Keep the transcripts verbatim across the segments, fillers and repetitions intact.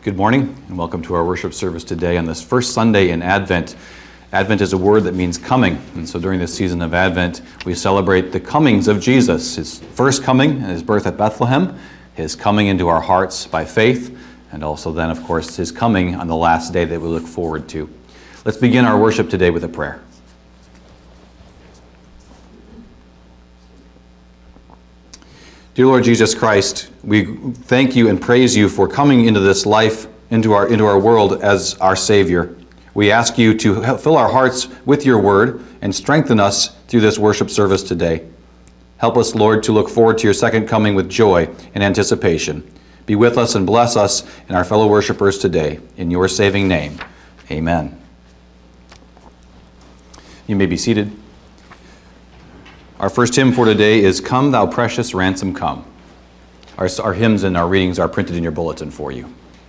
Good morning and welcome to our worship service today on this first Sunday in Advent. Advent is a word that means coming, and so during this season of Advent we celebrate the comings of Jesus, his first coming, his birth at Bethlehem, his coming into our hearts by faith, and also then of course his coming on the last day that we look forward to. Let's begin our worship today with a prayer. Dear Lord Jesus Christ, we thank you and praise you for coming into this life, into our into our world as our Savior. We ask you to fill our hearts with your word and strengthen us through this worship service today. Help us, Lord, to look forward to your second coming with joy and anticipation. Be with us and bless us and our fellow worshipers today. In your saving name, amen. You may be seated. Our first hymn for today is Come Thou Precious Ransom Come. Our, our hymns and our readings are printed in your bulletin for you.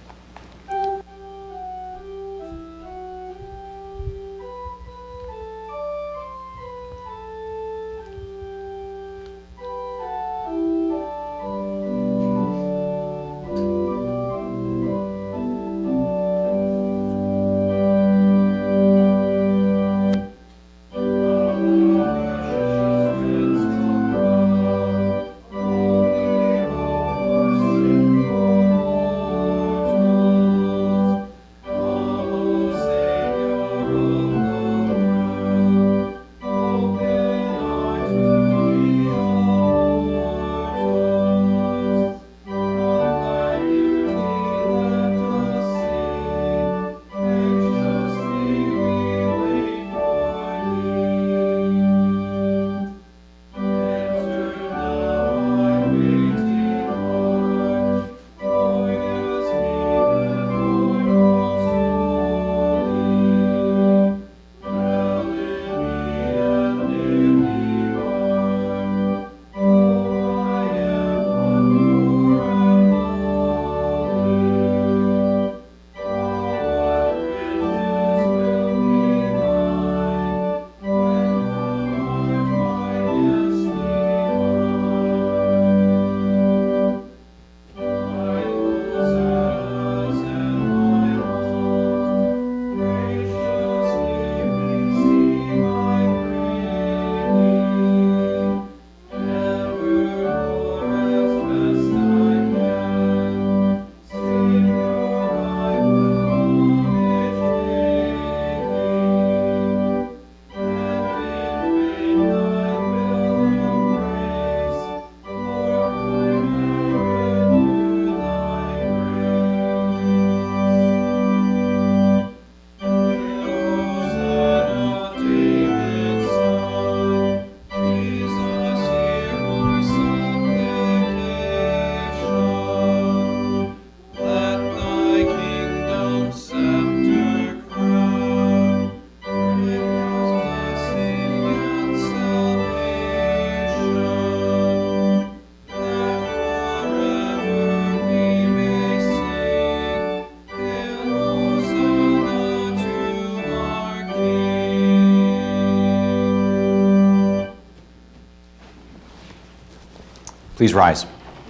Please rise.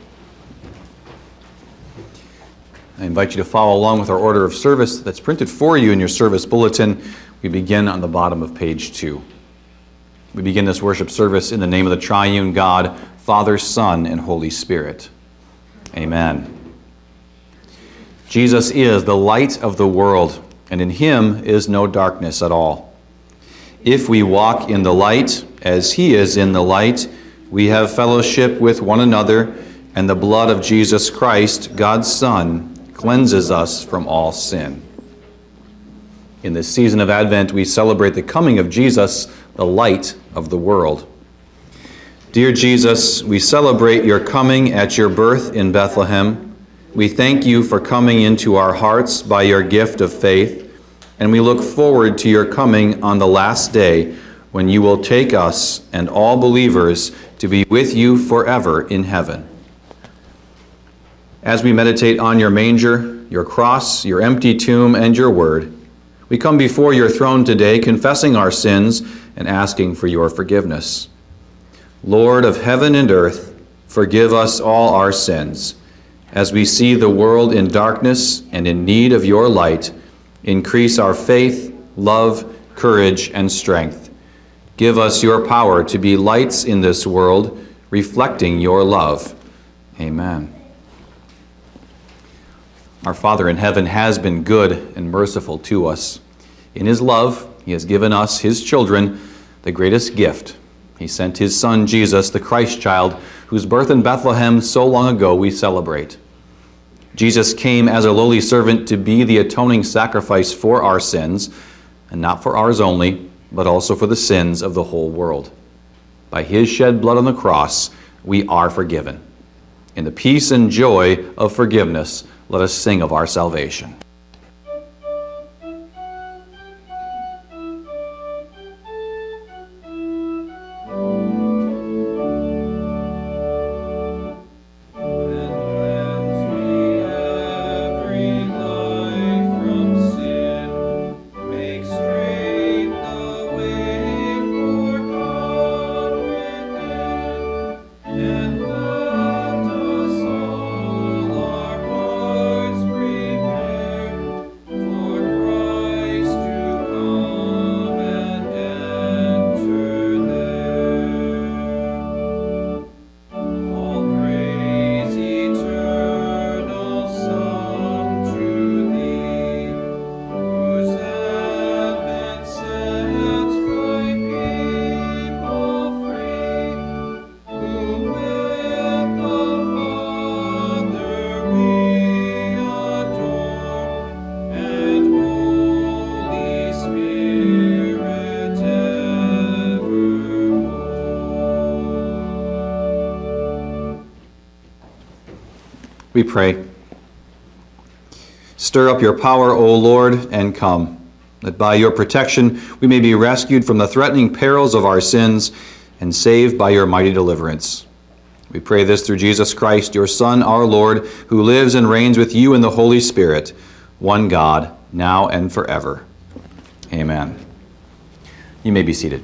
I invite you to follow along with our order of service that's printed for you in your service bulletin. We begin on the bottom of page two. We begin this worship service in the name of the triune God, Father, Son, and Holy Spirit. Amen. Jesus is the light of the world, and in him is no darkness at all. If we walk in the light, as he is in the light, we have fellowship with one another, and the blood of Jesus Christ, God's Son, cleanses us from all sin. In this season of Advent, we celebrate the coming of Jesus, the light of the world. Dear Jesus, we celebrate your coming at your birth in Bethlehem. We thank you for coming into our hearts by your gift of faith, and we look forward to your coming on the last day when you will take us and all believers to be with you forever in heaven. As we meditate on your manger, your cross, your empty tomb, and your word, we come before your throne today confessing our sins and asking for your forgiveness. Lord of heaven and earth, forgive us all our sins, As we see the world in darkness and in need of your light, increase our faith, love, courage, and strength. Give us your power to be lights in this world, reflecting your love. Amen. Our Father in heaven has been good and merciful to us. In his love, he has given us, his children, the greatest gift. He sent his Son, Jesus, the Christ child, whose birth in Bethlehem so long ago we celebrate. Jesus came as a lowly servant to be the atoning sacrifice for our sins, and not for ours only, but also for the sins of the whole world. By his shed blood on the cross, we are forgiven. In the peace and joy of forgiveness, let us sing of our salvation. We pray. Stir up your power, O Lord, and come, that by your protection we may be rescued from the threatening perils of our sins and saved by your mighty deliverance. We pray this through Jesus Christ, your Son, our Lord, who lives and reigns with you in the Holy Spirit, one God, now and forever. Amen. You may be seated.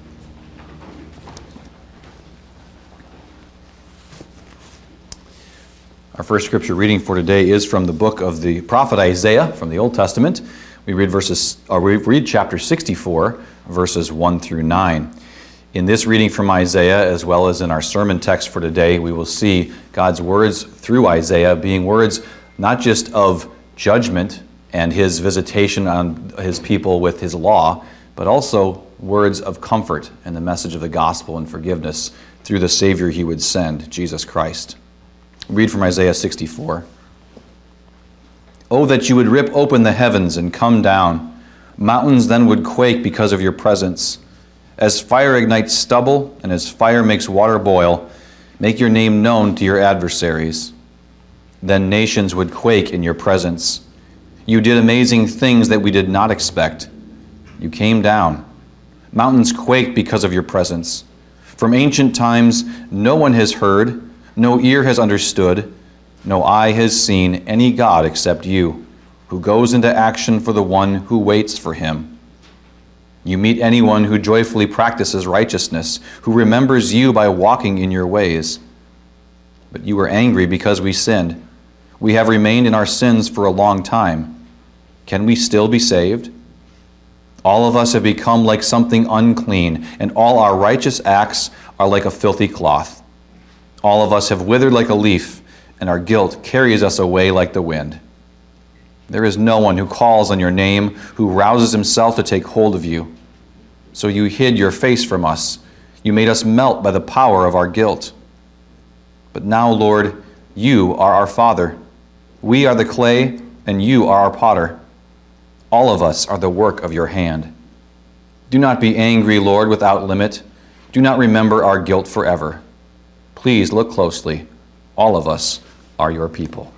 Our first scripture reading for today is from the book of the prophet Isaiah from the Old Testament. We read verses, or we read chapter sixty-four, verses one through nine. In this reading from Isaiah, as well as in our sermon text for today, we will see God's words through Isaiah being words not just of judgment and his visitation on his people with his law, but also words of comfort and the message of the gospel and forgiveness through the Savior he would send, Jesus Christ. Read from Isaiah sixty-four. Oh, that you would rip open the heavens and come down. Mountains then would quake because of your presence. As fire ignites stubble and as fire makes water boil, make your name known to your adversaries. Then nations would quake in your presence. You did amazing things that we did not expect. You came down. Mountains quaked because of your presence. From ancient times, no one has heard, no ear has understood, no eye has seen any God except you, who goes into action for the one who waits for him. You meet anyone who joyfully practices righteousness, who remembers you by walking in your ways. But you were angry because we sinned. We have remained in our sins for a long time. Can we still be saved? All of us have become like something unclean, and all our righteous acts are like a filthy cloth. All of us have withered like a leaf, and our guilt carries us away like the wind. There is no one who calls on your name, who rouses himself to take hold of you. So you hid your face from us. You made us melt by the power of our guilt. But now, Lord, you are our Father. We are the clay, and you are our potter. All of us are the work of your hand. Do not be angry, Lord, without limit. Do not remember our guilt forever. Please look closely. All of us are your people.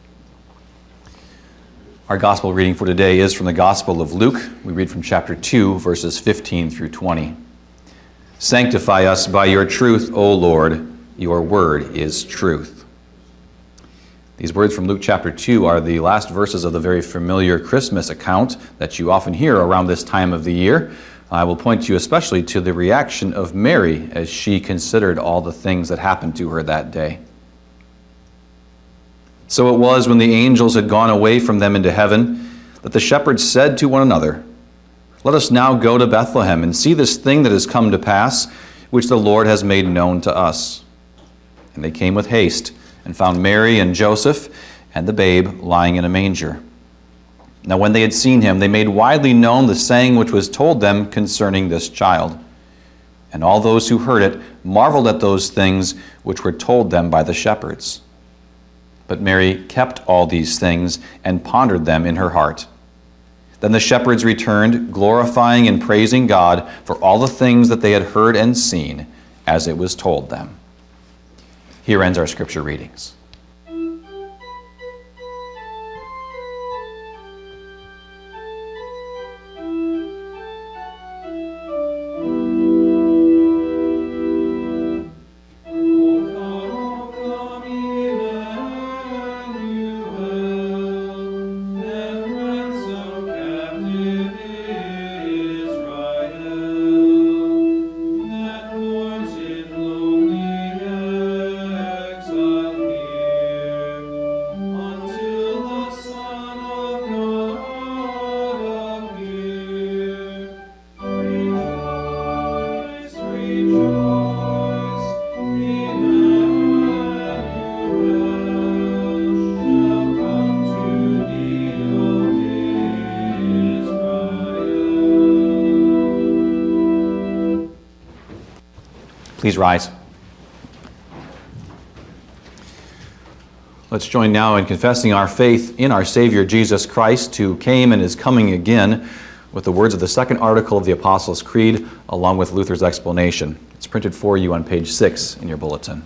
Our gospel reading for today is from the Gospel of Luke. We read from chapter two, verses fifteen through twenty. Sanctify us by your truth, O Lord. Your word is truth. These words from Luke chapter two are the last verses of the very familiar Christmas account that you often hear around this time of the year. I will point you especially to the reaction of Mary as she considered all the things that happened to her that day. So it was when the angels had gone away from them into heaven that the shepherds said to one another, "Let us now go to Bethlehem and see this thing that has come to pass, which the Lord has made known to us." And they came with haste and found Mary and Joseph and the babe lying in a manger. Now when they had seen him, they made widely known the saying which was told them concerning this child. And all those who heard it marveled at those things which were told them by the shepherds. But Mary kept all these things and pondered them in her heart. Then the shepherds returned, glorifying and praising God for all the things that they had heard and seen, as it was told them. Here ends our scripture readings. Please rise. Let's join now in confessing our faith in our Savior Jesus Christ, who came and is coming again, with the words of the second article of the Apostles' Creed, along with Luther's explanation. It's printed for you on page six in your bulletin.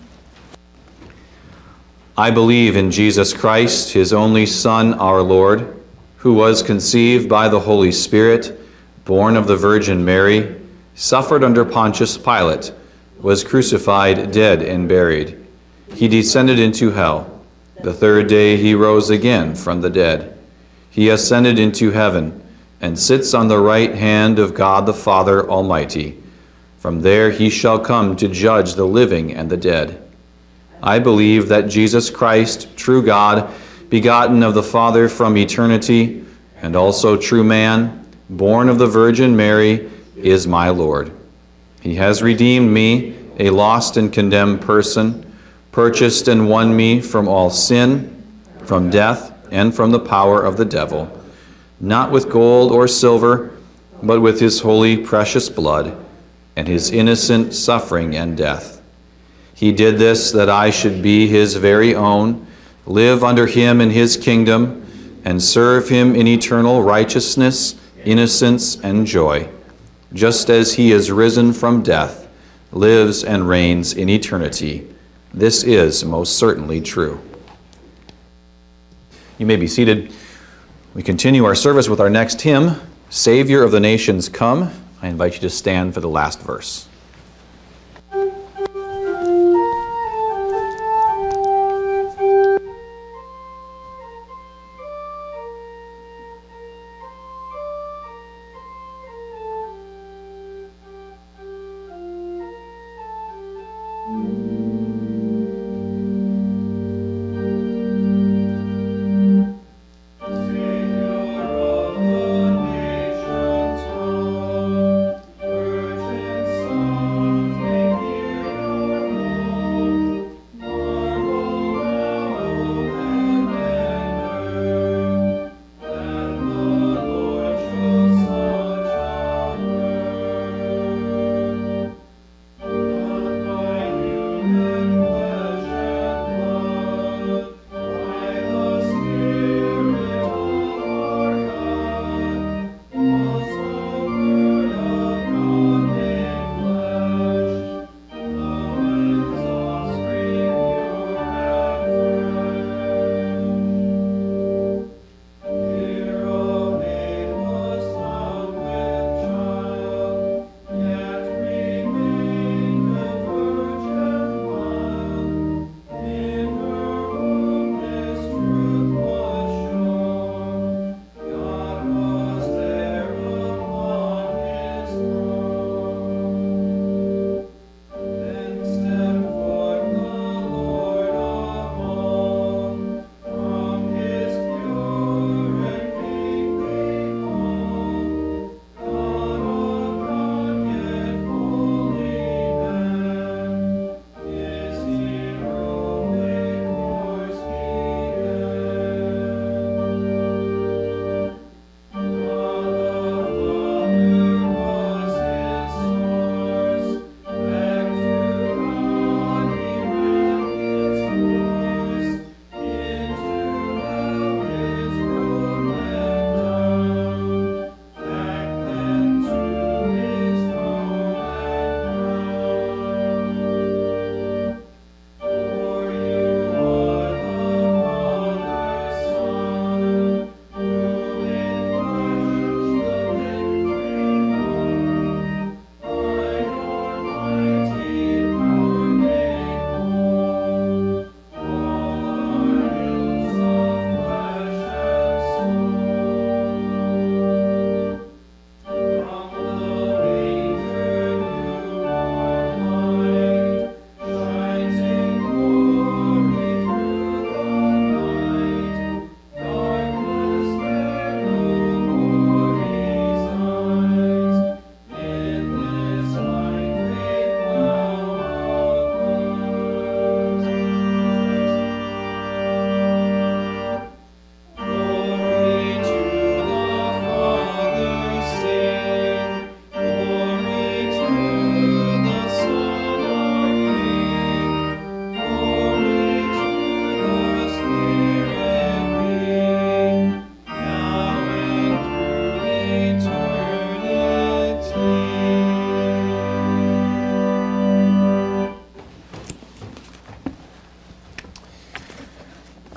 I believe in Jesus Christ, his only Son, our Lord, who was conceived by the Holy Spirit, born of the Virgin Mary, suffered under Pontius Pilate, was crucified, dead, and buried. He descended into hell. The third day he rose again from the dead. He ascended into heaven and sits on the right hand of God the Father Almighty. From there he shall come to judge the living and the dead. I believe that Jesus Christ, true God, begotten of the Father from eternity, and also true man, born of the Virgin Mary, is my Lord. He has redeemed me, a lost and condemned person, purchased and won me from all sin, from death, and from the power of the devil, not with gold or silver, but with his holy, precious blood, and his innocent suffering and death. He did this that I should be his very own, live under him in his kingdom, and serve him in eternal righteousness, innocence, and joy, just as he is risen from death, lives and reigns in eternity. This is most certainly true. You may be seated. We continue our service with our next hymn, Savior of the Nations Come. I invite you to stand for the last verse. Savior of the nations come, Virgin Son.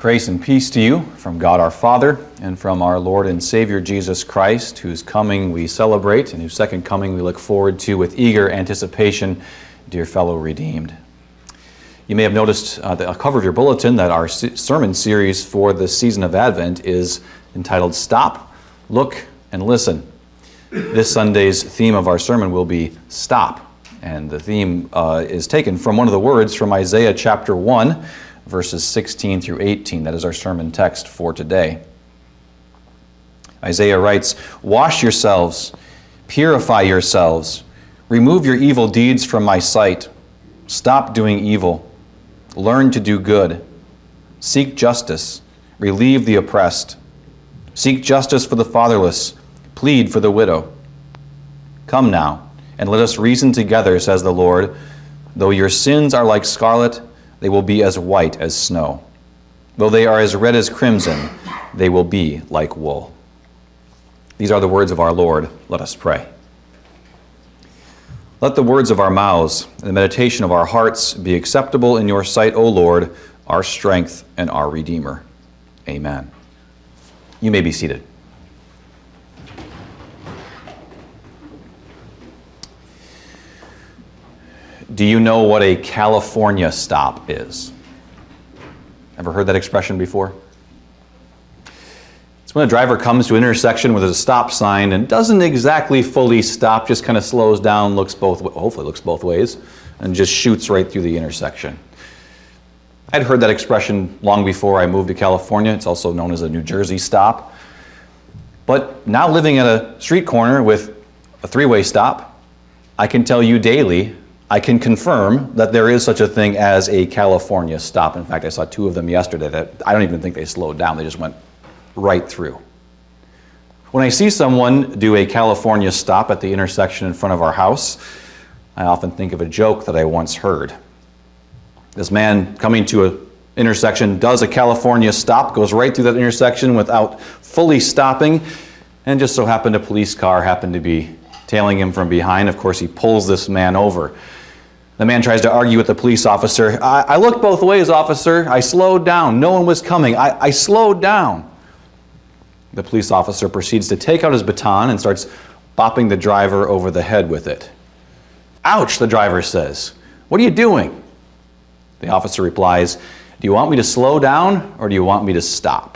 Grace and peace to you from God our Father and from our Lord and Savior Jesus Christ, whose coming we celebrate and whose second coming we look forward to with eager anticipation, dear fellow redeemed. You may have noticed uh, the cover of your bulletin that our sermon series for the season of Advent is entitled Stop, Look, and Listen. This Sunday's theme of our sermon will be Stop, and the theme uh, is taken from one of the words from Isaiah chapter one, verses sixteen through eighteen. That is our sermon text for today. Isaiah writes, "Wash yourselves, purify yourselves, remove your evil deeds from my sight. Stop doing evil. Learn to do good. Seek justice. Relieve the oppressed. Seek justice for the fatherless. Plead for the widow. Come now, and let us reason together, says the Lord. Though your sins are like scarlet, they will be as white as snow. Though they are as red as crimson, they will be like wool." These are the words of our Lord. Let us pray. Let the words of our mouths and the meditation of our hearts be acceptable in your sight, O Lord, our strength and our Redeemer. Amen. You may be seated. Do you know what a California stop is? Ever heard that expression before? It's when a driver comes to an intersection where there's a stop sign and doesn't exactly fully stop, just kind of slows down, looks both, hopefully looks both ways, and just shoots right through the intersection. I'd heard that expression long before I moved to California. It's also known as a New Jersey stop. But now living at a street corner with a three-way stop, I can tell you daily, I can confirm that there is such a thing as a California stop. In fact, I saw two of them yesterday that I don't even think they slowed down. They just went right through. When I see someone do a California stop at the intersection in front of our house, I often think of a joke that I once heard. This man coming to an intersection does a California stop, goes right through that intersection without fully stopping, and just so happened a police car happened to be tailing him from behind. Of course, he pulls this man over. The man tries to argue with the police officer. I, I looked both ways, officer. I slowed down. No one was coming. I, I slowed down. The police officer proceeds to take out his baton and starts bopping the driver over the head with it. "Ouch," the driver says. "What are you doing?" The officer replies, "Do you want me to slow down or do you want me to stop?"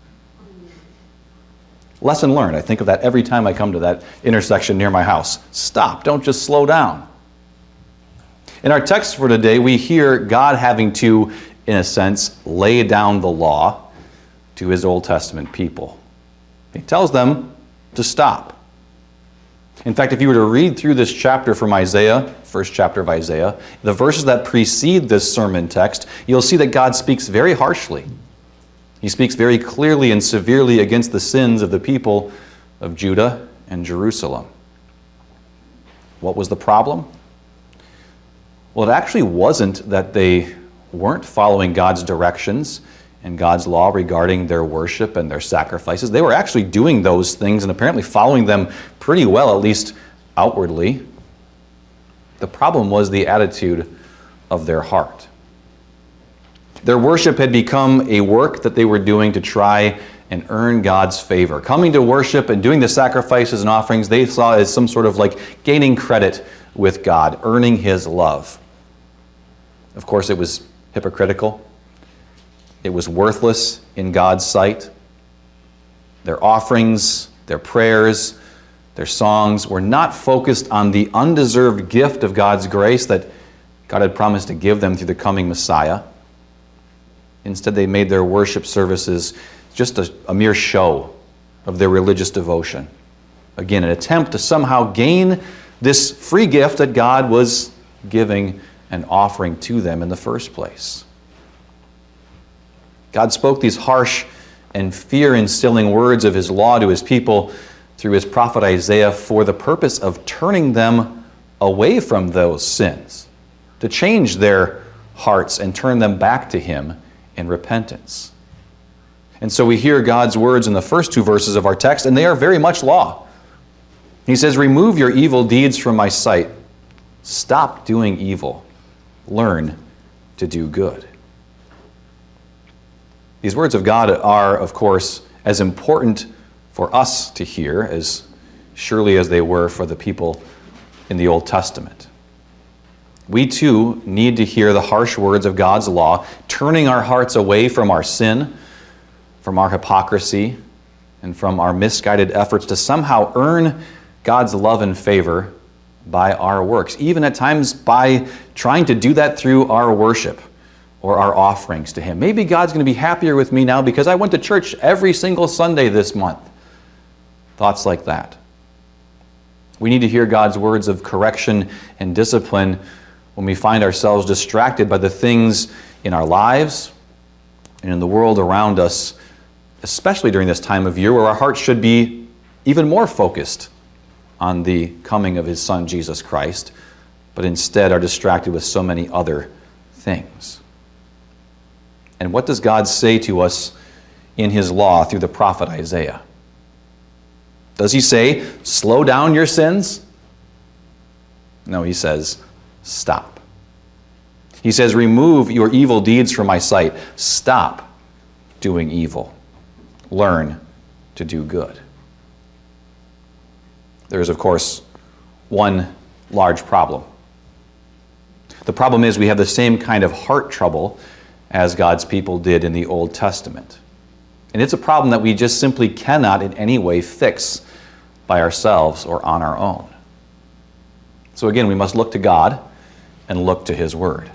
Lesson learned. I think of that every time I come to that intersection near my house. Stop. Don't just slow down. In our text for today, we hear God having to, in a sense, lay down the law to his Old Testament people. He tells them to stop. In fact, if you were to read through this chapter from Isaiah, first chapter of Isaiah, the verses that precede this sermon text, you'll see that God speaks very harshly. He speaks very clearly and severely against the sins of the people of Judah and Jerusalem. What was the problem? Well, it actually wasn't that they weren't following God's directions and God's law regarding their worship and their sacrifices. They were actually doing those things and apparently following them pretty well, at least outwardly. The problem was the attitude of their heart. Their worship had become a work that they were doing to try and earn God's favor. Coming to worship and doing the sacrifices and offerings they saw as some sort of like gaining credit with God, earning his love. Of course, it was hypocritical. It was worthless in God's sight. Their offerings, their prayers, their songs were not focused on the undeserved gift of God's grace that God had promised to give them through the coming Messiah. Instead, they made their worship services just a, a mere show of their religious devotion. Again, an attempt to somehow gain this free gift that God was giving and offering to them in the first place. God spoke these harsh and fear-instilling words of his law to his people through his prophet Isaiah for the purpose of turning them away from those sins, to change their hearts and turn them back to him in repentance. And so we hear God's words in the first two verses of our text, and they are very much law. He says, "Remove your evil deeds from my sight. Stop doing evil. Learn to do good." These words of God are, of course, as important for us to hear as surely as they were for the people in the Old Testament. We too need to hear the harsh words of God's law, turning our hearts away from our sin, from our hypocrisy, and from our misguided efforts to somehow earn God's love and favor by our works, even at times by trying to do that through our worship or our offerings to Him. Maybe God's going to be happier with me now because I went to church every single Sunday this month. Thoughts like that. We need to hear God's words of correction and discipline when we find ourselves distracted by the things in our lives and in the world around us, especially during this time of year where our hearts should be even more focused on the coming of His Son, Jesus Christ, but instead are distracted with so many other things. And what does God say to us in His law through the prophet Isaiah? Does He say, slow down your sins? No, He says, stop. He says, remove your evil deeds from my sight. Stop doing evil. Learn to do good. There is, of course, one large problem. The problem is we have the same kind of heart trouble as God's people did in the Old Testament. And it's a problem that we just simply cannot in any way fix by ourselves or on our own. So again, we must look to God and look to His Word.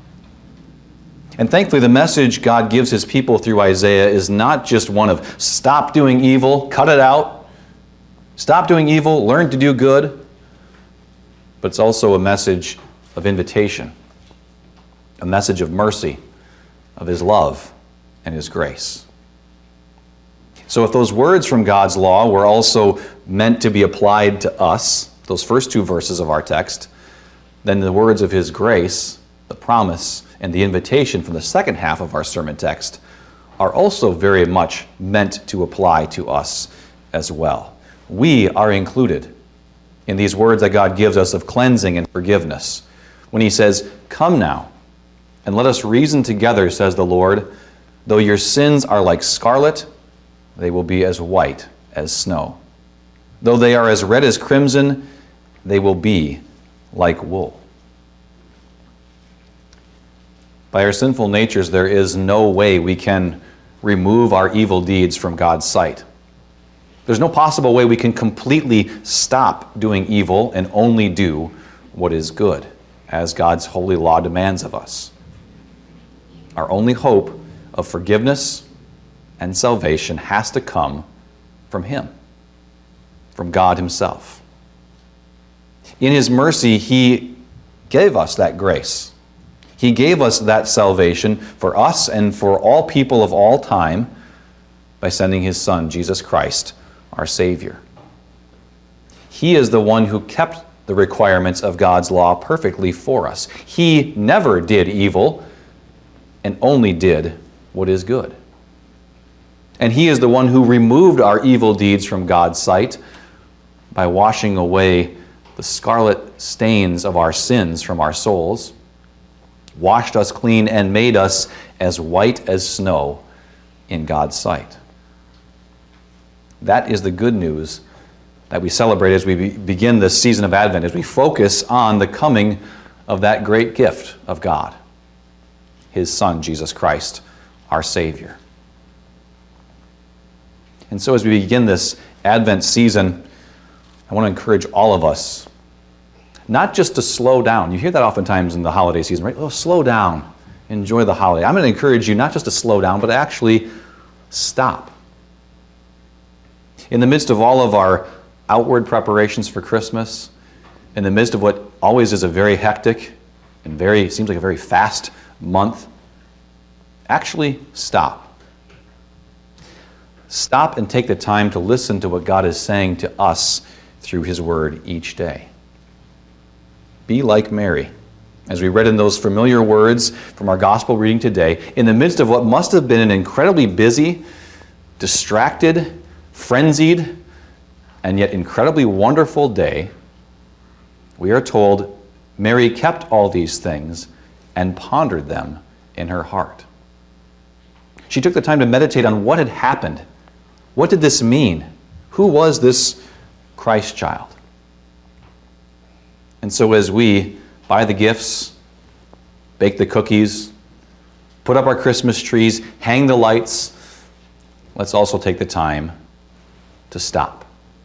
And thankfully, the message God gives His people through Isaiah is not just one of stop doing evil, cut it out, stop doing evil, learn to do good, but it's also a message of invitation, a message of mercy, of His love and His grace. So if those words from God's law were also meant to be applied to us, those first two verses of our text, then the words of His grace, the promise, and the invitation from the second half of our sermon text are also very much meant to apply to us as well. We are included in these words that God gives us of cleansing and forgiveness when He says, come now, and let us reason together, says the Lord. Though your sins are like scarlet, they will be as white as snow. Though they are as red as crimson, they will be like wool. By our sinful natures, there is no way we can remove our evil deeds from God's sight. There's no possible way we can completely stop doing evil and only do what is good, as God's holy law demands of us. Our only hope of forgiveness and salvation has to come from Him, from God Himself. In His mercy, He gave us that grace. He gave us that salvation for us and for all people of all time by sending His Son, Jesus Christ, our Savior. He is the one who kept the requirements of God's law perfectly for us. He never did evil and only did what is good. And He is the one who removed our evil deeds from God's sight by washing away the scarlet stains of our sins from our souls, washed us clean, and made us as white as snow in God's sight. That is the good news that we celebrate as we be- begin this season of Advent, as we focus on the coming of that great gift of God, His Son, Jesus Christ, our Savior. And so as we begin this Advent season, I want to encourage all of us not just to slow down. You hear that oftentimes in the holiday season, right? Oh, slow down. Enjoy the holiday. I'm going to encourage you not just to slow down, but actually stop. In the midst of all of our outward preparations for Christmas, in the midst of what always is a very hectic and very, seems like a very fast month, actually stop. Stop and take the time to listen to what God is saying to us through His Word each day. Be like Mary, as we read in those familiar words from our gospel reading today, in the midst of what must have been an incredibly busy, distracted, frenzied, and yet incredibly wonderful day, we are told Mary kept all these things and pondered them in her heart. She took the time to meditate on what had happened. What did this mean? Who was this Christ child? And so as we buy the gifts, bake the cookies, put up our Christmas trees, hang the lights, let's also take the time to stop.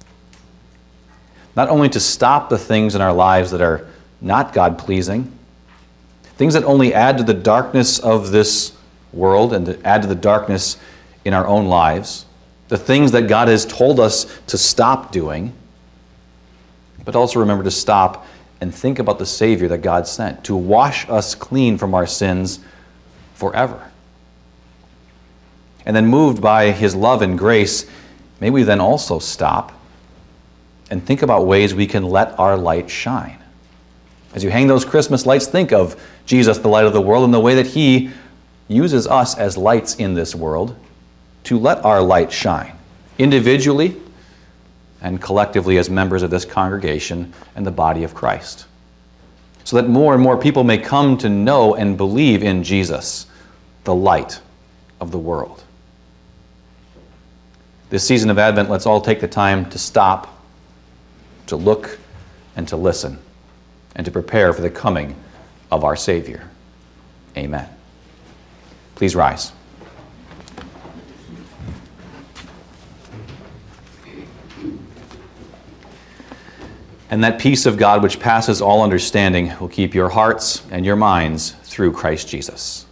Not only to stop the things in our lives that are not God-pleasing, things that only add to the darkness of this world and to add to the darkness in our own lives, the things that God has told us to stop doing, but also remember to stop and think about the Savior that God sent to wash us clean from our sins forever. And then moved by His love and grace, may we then also stop and think about ways we can let our light shine. As you hang those Christmas lights, think of Jesus, the light of the world, and the way that He uses us as lights in this world to let our light shine, individually and collectively as members of this congregation and the body of Christ, so that more and more people may come to know and believe in Jesus, the light of the world. This season of Advent, let's all take the time to stop, to look, and to listen, and to prepare for the coming of our Savior. Amen. Please rise. And that peace of God which passes all understanding will keep your hearts and your minds through Christ Jesus.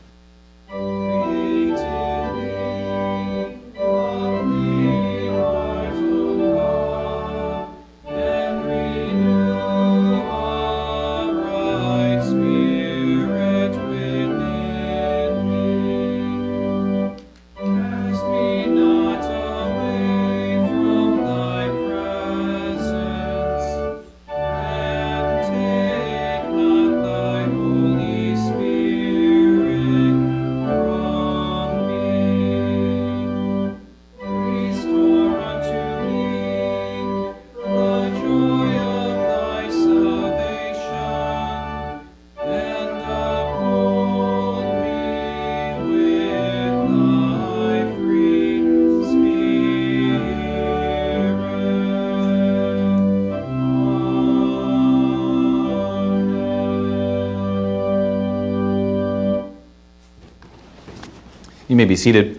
You may be seated.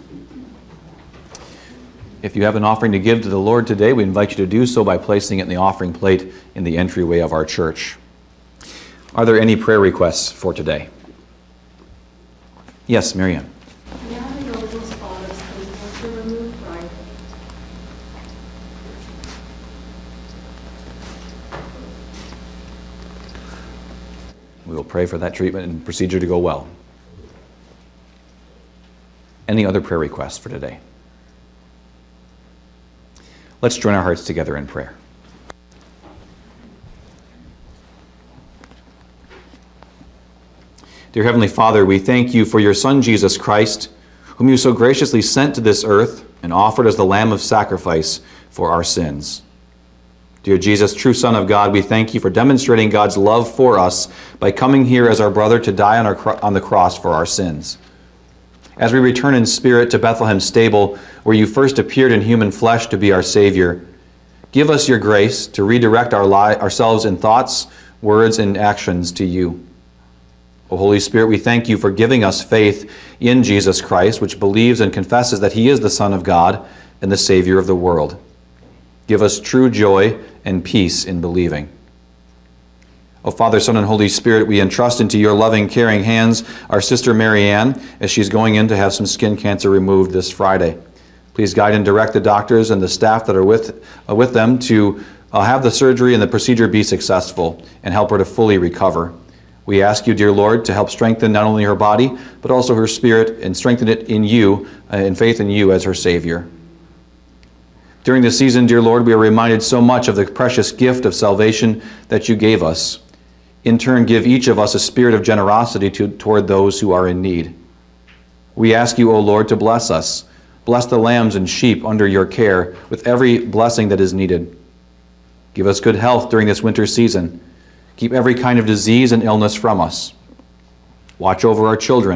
If you have an offering to give to the Lord today, we invite you to do so by placing it in the offering plate in the entryway of our church. Are there any prayer requests for today? Yes, Miriam. We will pray for that treatment and procedure to go well. Any other prayer requests for today? Let's join our hearts together in prayer. Dear Heavenly Father, we thank you for your Son, Jesus Christ, whom you so graciously sent to this earth and offered as the Lamb of sacrifice for our sins. Dear Jesus, true Son of God, we thank you for demonstrating God's love for us by coming here as our brother to die on, our, on the cross for our sins. As we return in spirit to Bethlehem stable, where you first appeared in human flesh to be our Savior, give us your grace to redirect our li- ourselves in thoughts, words, and actions to you. O Holy Spirit, we thank you for giving us faith in Jesus Christ, which believes and confesses that he is the Son of God and the Savior of the world. Give us true joy and peace in believing. O Father, Son, and Holy Spirit, we entrust into your loving, caring hands our sister Marianne as she's going in to have some skin cancer removed this Friday. Please guide and direct the doctors and the staff that are with, uh, with them to uh, have the surgery and the procedure be successful and help her to fully recover. We ask you, dear Lord, to help strengthen not only her body, but also her spirit, and strengthen it in you, uh, in faith in you as her Savior. During this season, dear Lord, we are reminded so much of the precious gift of salvation that you gave us. In turn, give each of us a spirit of generosity to, toward those who are in need. We ask you, O Lord, to bless us. Bless the lambs and sheep under your care with every blessing that is needed. Give us good health during this winter season. Keep every kind of disease and illness from us. Watch over our children.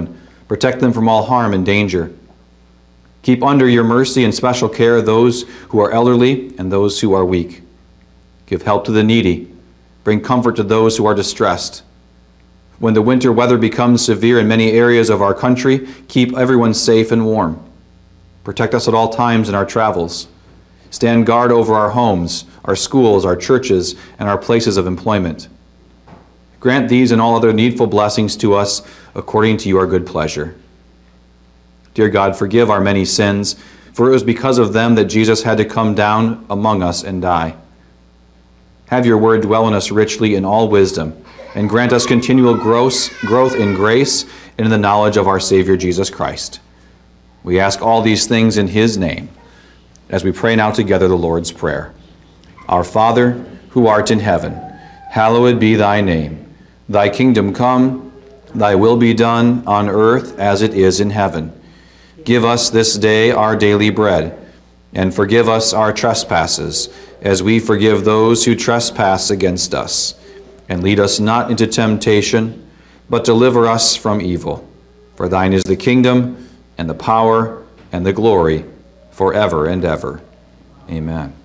Protect them from all harm and danger. Keep under your mercy and special care those who are elderly and those who are weak. Give help to the needy. Bring comfort to those who are distressed. When the winter weather becomes severe in many areas of our country, keep everyone safe and warm. Protect us at all times in our travels. Stand guard over our homes, our schools, our churches, and our places of employment. Grant these and all other needful blessings to us according to your good pleasure. Dear God, forgive our many sins, for it was because of them that Jesus had to come down among us and die. Have your word dwell in us richly in all wisdom, and grant us continual growth, growth in grace and in the knowledge of our Savior Jesus Christ. We ask all these things in his name, as we pray now together the Lord's Prayer. Our Father, who art in heaven, hallowed be thy name. Thy kingdom come, thy will be done on earth as it is in heaven. Give us this day our daily bread, and forgive us our trespasses, as we forgive those who trespass against us. And lead us not into temptation, but deliver us from evil. For thine is the kingdom, and the power, and the glory, forever and ever. Amen.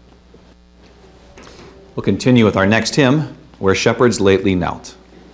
We'll continue with our next hymn, Where Shepherds Lately Knelt.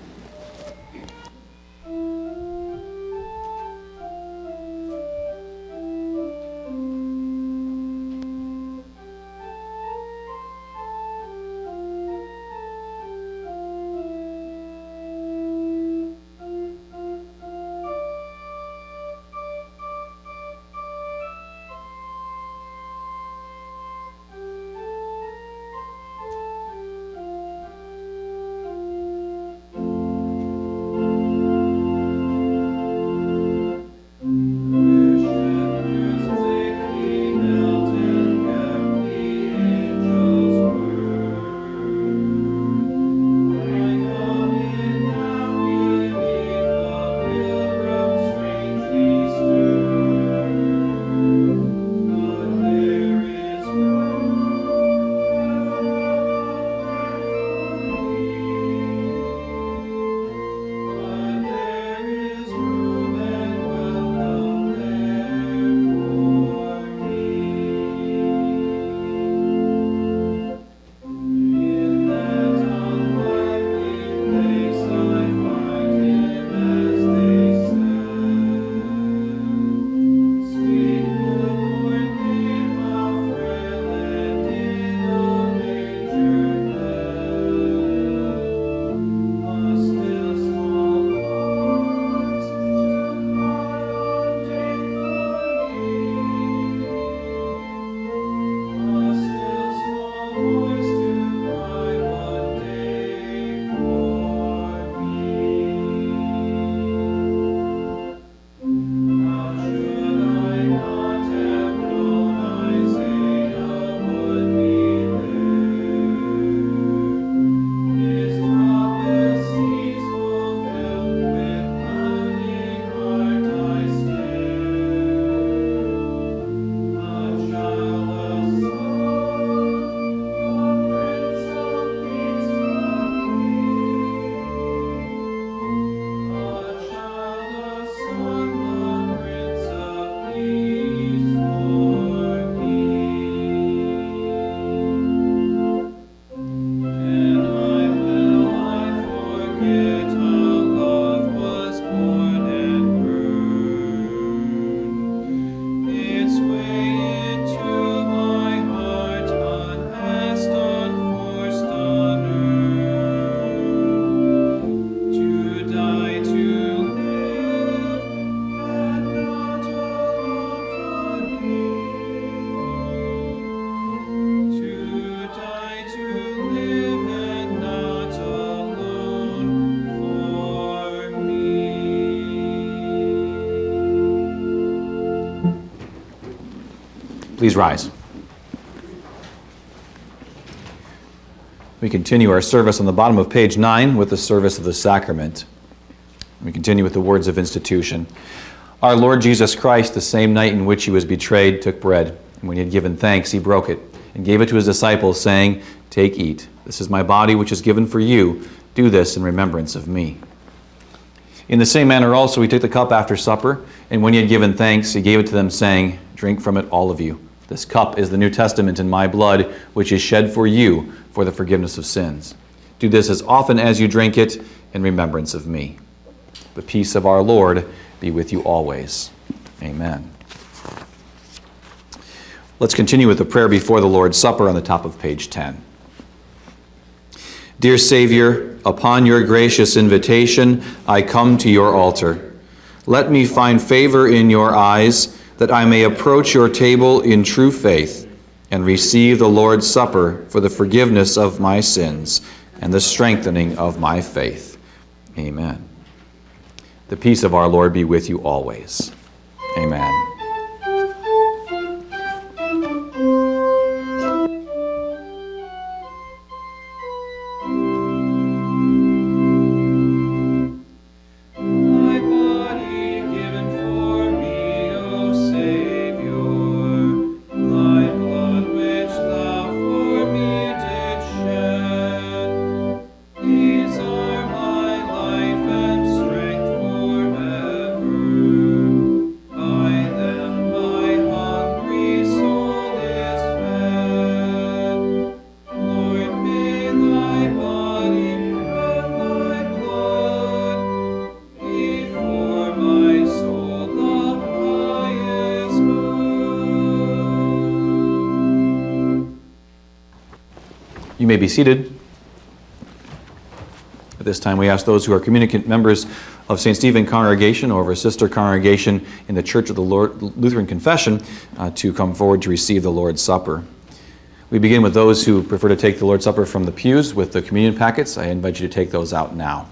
Please rise. We continue our service on the bottom of page nine with the service of the sacrament. We continue with the words of institution. Our Lord Jesus Christ, the same night in which he was betrayed, took bread, and when he had given thanks, he broke it and gave it to his disciples, saying, "Take, eat. This is my body, which is given for you. Do this in remembrance of me." In the same manner also he took the cup after supper, and when he had given thanks, he gave it to them, saying, "Drink from it, all of you. This cup is the New Testament in my blood, which is shed for you for the forgiveness of sins. Do this as often as you drink it in remembrance of me." The peace of our Lord be with you always. Amen. Let's continue with the prayer before the Lord's Supper on the top of page ten. Dear Savior, upon your gracious invitation, I come to your altar. Let me find favor in your eyes, that I may approach your table in true faith and receive the Lord's Supper for the forgiveness of my sins and the strengthening of my faith. Amen. The peace of our Lord be with you always. Amen. You may be seated. At this time, we ask those who are communicant members of Saint Stephen Congregation or of a sister congregation in the Church of the Lord, Lutheran Confession uh, to come forward to receive the Lord's Supper. We begin with those who prefer to take the Lord's Supper from the pews with the communion packets. I invite you to take those out now.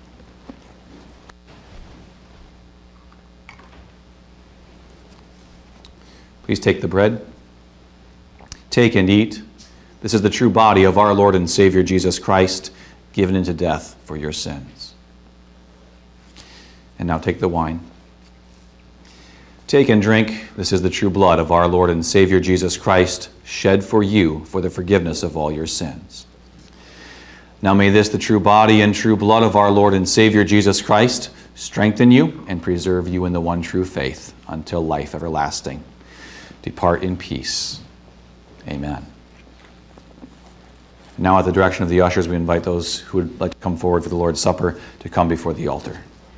Please take the bread. Take and eat. This is the true body of our Lord and Savior Jesus Christ, given into death for your sins. And now take the wine. Take and drink. This is the true blood of our Lord and Savior Jesus Christ, shed for you for the forgiveness of all your sins. Now may this, the true body and true blood of our Lord and Savior Jesus Christ, strengthen you and preserve you in the one true faith until life everlasting. Depart in peace. Amen. Now, at the direction of the ushers, we invite those who would like to come forward for the Lord's Supper to come before the altar.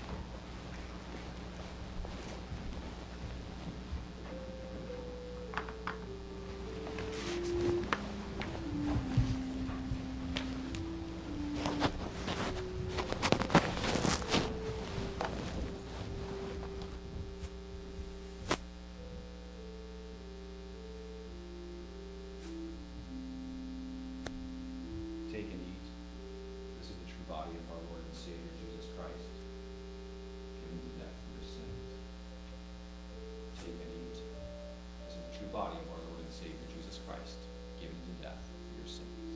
Take and eat. This is the true body of our Lord and Savior Jesus Christ, given to death for your sins. Take and eat. This is the true body of our Lord and Savior Jesus Christ, given to death for your sins.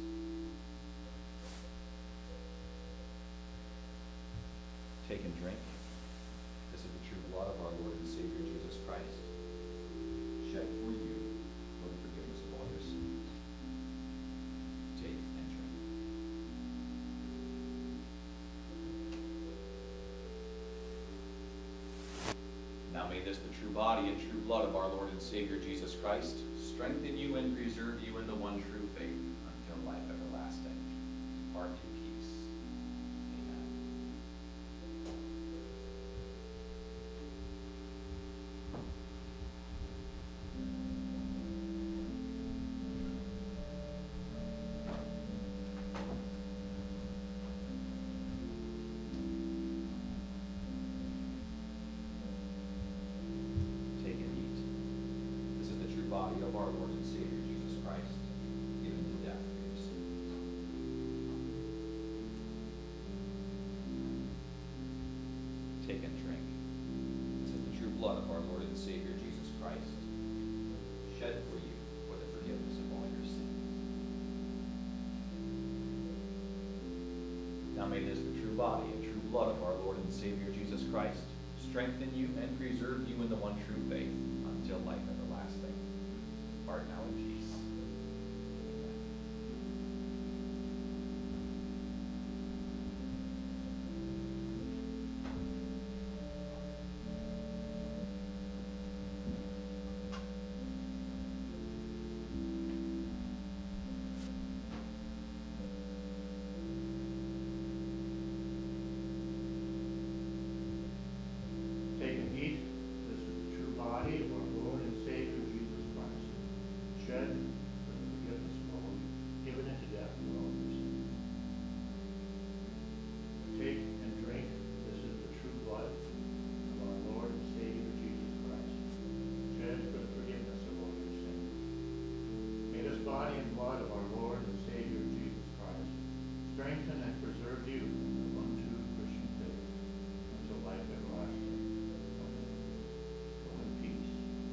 Take and drink. This is the true blood of our Lord and Savior Jesus Christ, shed for you for the forgiveness of all your sins. Take and drink. Now may this, the true body and true blood of our Lord and Savior Jesus Christ, strengthen you and preserve you in the one true faith until life everlasting. Depart in peace. Amen. Take and eat. This is the true body of our Lord and Savior Jesus Christ, given to death for your sins. Take and drink. This is the true blood of our Lord and Savior Jesus Christ, shed for you for the forgiveness of all your sins. Now may this, the true body and true blood of our Lord and Savior Jesus Christ, strengthen you and preserve you in the one true faith until life everlasting. Depart now in peace. Amen. death for all who sin. Take and drink. This is the true blood of our Lord and Savior Jesus Christ, shed for the forgiveness of all your sins. May this body and blood of our Lord and Savior Jesus Christ strengthen and preserve you in the one true Christian faith until life everlasting. Amen. Go in peace.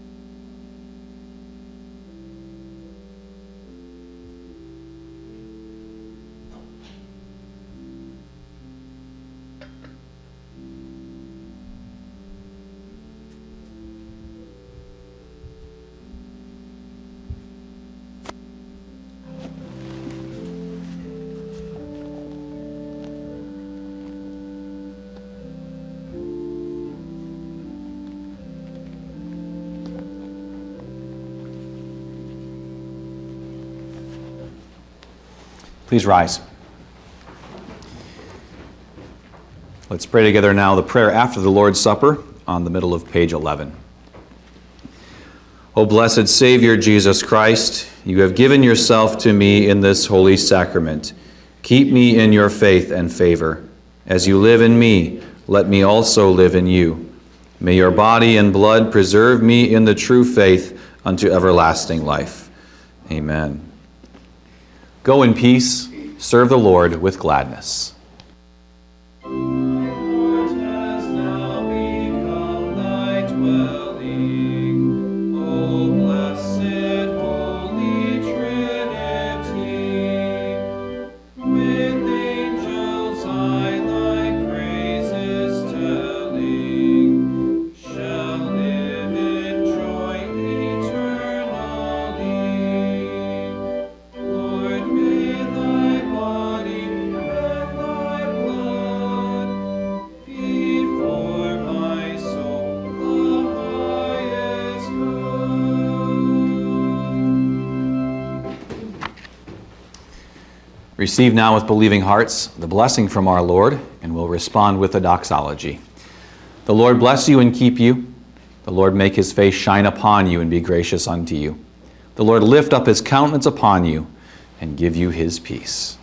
Please rise. Let's pray together now the prayer after the Lord's Supper on the middle of page eleven. O blessed Savior Jesus Christ, you have given yourself to me in this holy sacrament. Keep me in your faith and favor. As you live in me, let me also live in you. May your body and blood preserve me in the true faith unto everlasting life. Amen. Go in peace, serve the Lord with gladness. Receive now with believing hearts the blessing from our Lord, and we'll respond with a doxology. The Lord bless you and keep you. The Lord make his face shine upon you and be gracious unto you. The Lord lift up his countenance upon you and give you his peace.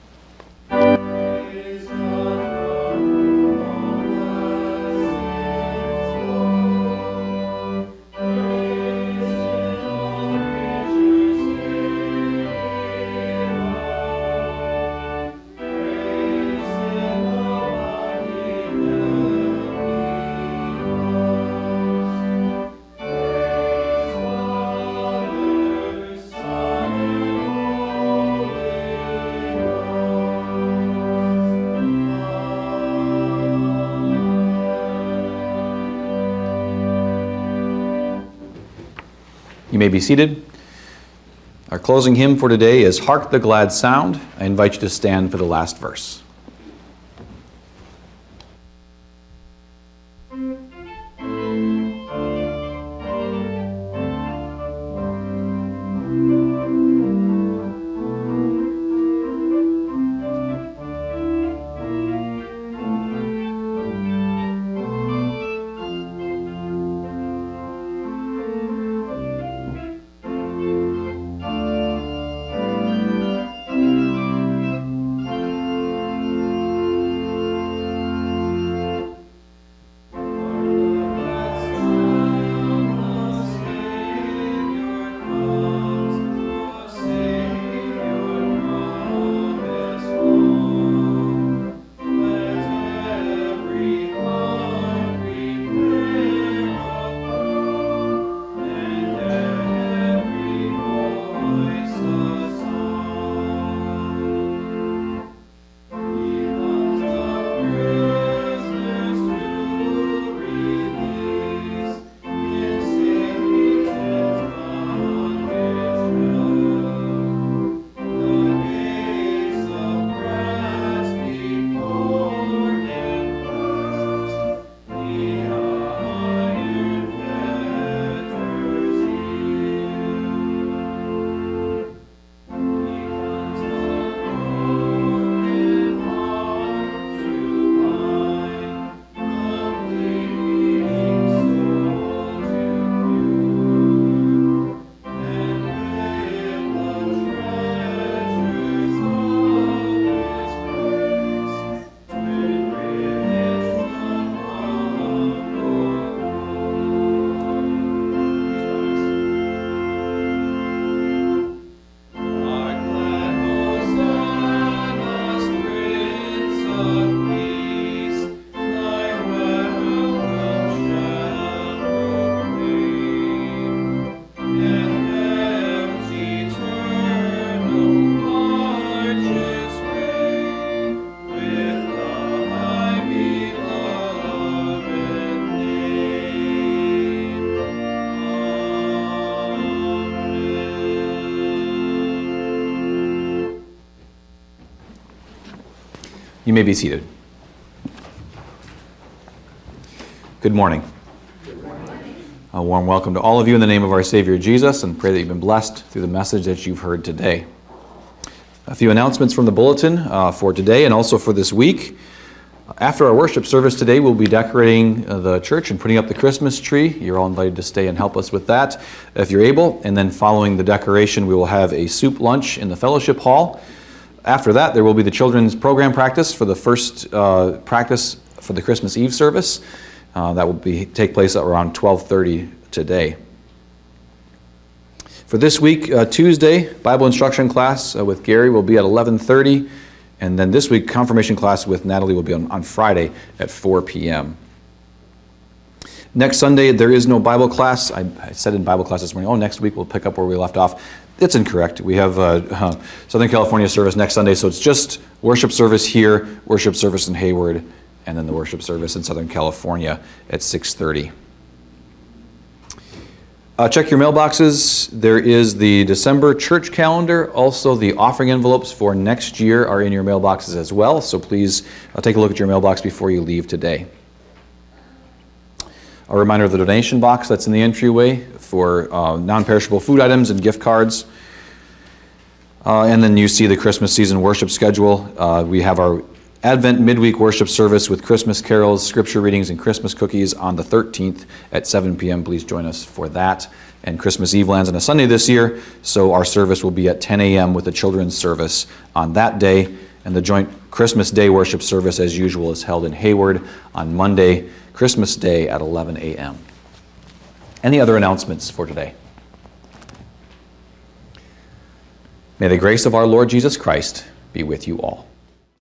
You may be seated. Our closing hymn for today is Hark the Glad Sound. I invite you to stand for the last verse. You may be seated. Good morning. Good morning. A warm welcome to all of you in the name of our Savior Jesus, and pray that you've been blessed through the message that you've heard today. A few announcements from the bulletin uh, for today and also for this week. After our worship service today, we'll be decorating uh, the church and putting up the Christmas tree. You're all invited to stay and help us with that if you're able. And then following the decoration, we will have a soup lunch in the fellowship hall. After that, there will be the children's program practice for the first uh, practice for the Christmas Eve service. Uh, that will be take place at around twelve thirty today. For this week, uh, Tuesday, Bible instruction class uh, with Gary will be at eleven thirty. And then this week, confirmation class with Natalie will be on, on Friday at four p.m. Next Sunday, there is no Bible class. I, I said in Bible class this morning, oh, next week we'll pick up where we left off. It's incorrect. We have uh, uh, Southern California service next Sunday, so it's just worship service here, worship service in Hayward, and then the worship service in Southern California at six thirty. Uh, check your mailboxes. There is the December church calendar. Also, the offering envelopes for next year are in your mailboxes as well, so please uh, take a look at your mailbox before you leave today. A reminder of the donation box that's in the entryway for uh, non-perishable food items and gift cards. Uh, and then you see the Christmas season worship schedule. Uh, we have our Advent midweek worship service with Christmas carols, scripture readings, and Christmas cookies on the thirteenth at seven p.m. Please join us for that. And Christmas Eve lands on a Sunday this year, so our service will be at ten a.m. with the children's service on that day. And the joint Christmas Day worship service, as usual, is held in Hayward on Monday, Christmas Day at eleven a.m. Any other announcements for today? May the grace of our Lord Jesus Christ be with you all.